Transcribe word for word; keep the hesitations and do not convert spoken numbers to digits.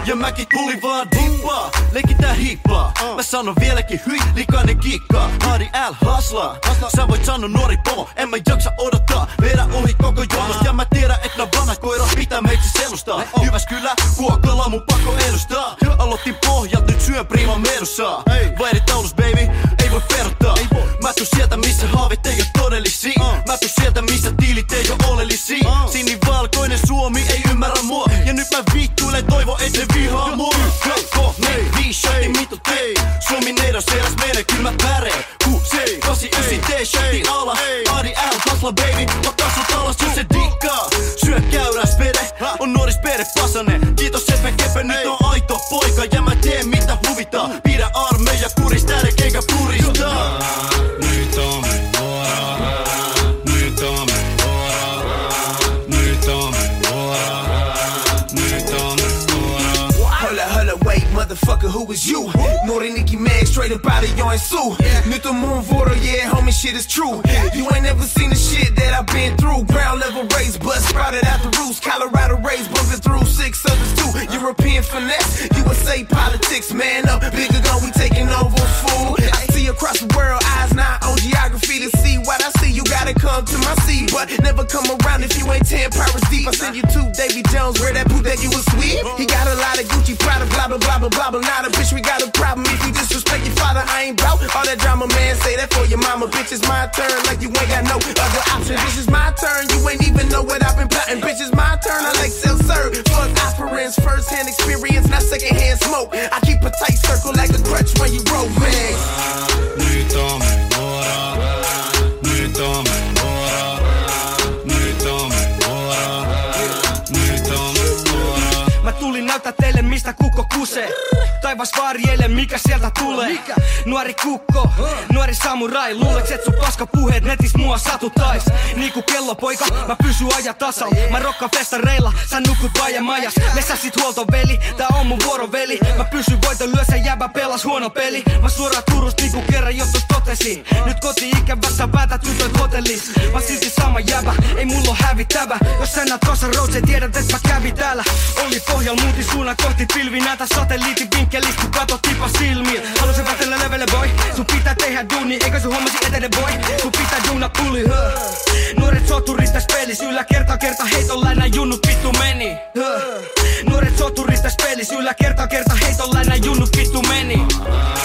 Ja mäkin tuli vaan dippaa, leikitään hippaa. Mä sanon vieläkin hyi, likainen kikkaa. Hardi L haslaa, sä voit sanoa nuori pomo. En mä jaksa odottaa, vedä ohi koko jonosta. Ja mä tiedän, et nää vanha koira pitää meitsi selustaa. Jyväskylä, Kuokala mun pakko edustaa. Aloitin pohjalt, nyt syön prima medusaa. Vaihdettaulus baby, ei voi perottaa. Mä tuun sieltä missä haavit ei oo todellisia. Mä tuun sieltä missä tiilit ei oo oleellisia. Sinivalkoinen Suomi ei ymmärrä mua. Ja nyt mä vittuilen, toivo et ne vihaa mua. Kakko, me, viishotti, mitu tei. Suomi neidos, eräs meidän kyllä mä päree. Kuusi, kasi, ysi, tee, shatti ala. Adi L, hasla baby, mä kasvut alas jos se dikkaa. Syö käyräs vede, on nuoris pere pasanen. Kiitos et mä kepe, nyt on aito poika. Ja mä teen mitä huvittaa. Pidä armeija kuris, täädä eikä puristaa. Nyt on me vuoro. Nyt on me vuoro. Nyt on me vuoro. Nyt on me vuoro. Holla, holla, wait, motherfucker, who is you? Nuori Nicki Meg, straight up out of Joensuu. Nyt on mun vuoro, yeah, homie, shit is true. You ain't never seen the shit that I've been through. Ground level race, bust sprouted out the roots. Colorado race, bumping through six others too. European finesse, U S A politics, man up. Bigger gun, we taking over, fool. I see across the world, eyes not on geography to see what I see. You gotta come to my seat, but never come around if you ain't ten powers deep. I send you to Davy Jones, where that boot that you was sweet. He got a lot of Gucci, Prada, blah blah blah blah blah blah. Not a bitch, we got a problem. If you disrespect your father, I ain't bout all that drama, man. Say that for your mama, bitch. It's my turn, like you ain't got no other option. Bitch, it's my turn, you ain't even know what I've been plotting. Bitch, it's my turn, I like self-serve. Fuck operants, first-hand experience, not second-hand smoke. I keep a tight circle like a crutch when you roll, man. Nyt on me vuoro. Nyt on me vuoro. Nyt on me vuoro. Nyt on me vuoro. Mä tulin näyttää teille mistä kukko kusee. Taivas varjelle mikä sieltä tulee. Nuori kukko, nuori samurai. Luuleks et sun paska puheet netis mua satutais. Niinku kellopoika, mä pysyn ajan tasalla. Mä rokkaan festareilla, sä nukut vaja majas. Lesä sit huoltoveli, tää on mun vuoroveli. Mä pysyn voiton lyö, se jäbä pelas huono peli. Mä suoraan Turusta niinku kerran joskus totesin. Nyt koti-ikävässä päätät tytöt hotellis. Mä silti sama jäbä, ei mulla oo hävittävä. Jos sä näet Kosan Road, se tiedät et mä kävin täällä. Oli pohjalla muutin suunnan kohti pilvi. Näitä satelliitin vinkkelistä, kun katot tipa silmiin. Halusin päätellä levelle boy. Sun pitää tehdä duuni, eikä sun hommasi etene boy. Sun pitää duuna pulli, huh. Nuoret soturit täs pelis, yllä kerta kerta heitolla nää junnut vittu meni, huh. Nuoret soturit täs pelis, yllä kerta kerta heitolla nää junnut vittu meni.